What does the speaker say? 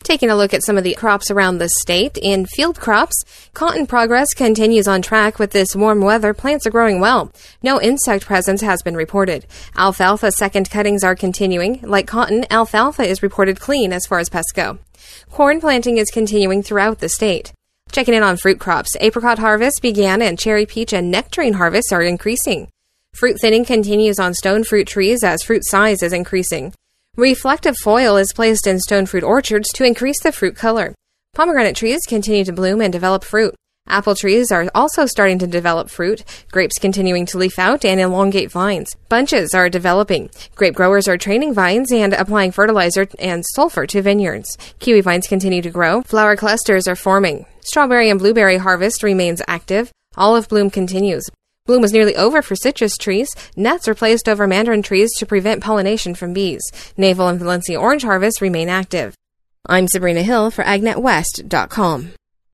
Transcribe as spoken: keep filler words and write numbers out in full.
Taking a look at some of the crops around the state, in field crops, cotton progress continues on track. With this warm weather, plants are growing well. No insect presence has been reported. Alfalfa second cuttings are continuing. Like cotton, alfalfa is reported clean as far as pests go. Corn planting is continuing throughout the state. Checking in on fruit crops, apricot harvest began and cherry, peach, and nectarine harvests are increasing. Fruit thinning continues on stone fruit trees as fruit size is increasing. Reflective foil is placed in stone fruit orchards to increase the fruit color. Pomegranate trees continue to bloom and develop fruit. Apple trees are also starting to develop fruit. Grapes continuing to leaf out and elongate vines. Bunches are developing. Grape growers are training vines and applying fertilizer and sulfur to vineyards. Kiwi vines continue to grow. Flower clusters are forming. Strawberry and blueberry harvest remains active. Olive bloom continues. Bloom was nearly over for citrus trees. Nets are placed over mandarin trees to prevent pollination from bees. Navel and Valencia orange harvests remain active. I'm Sabrina Hill for Ag Net West dot com.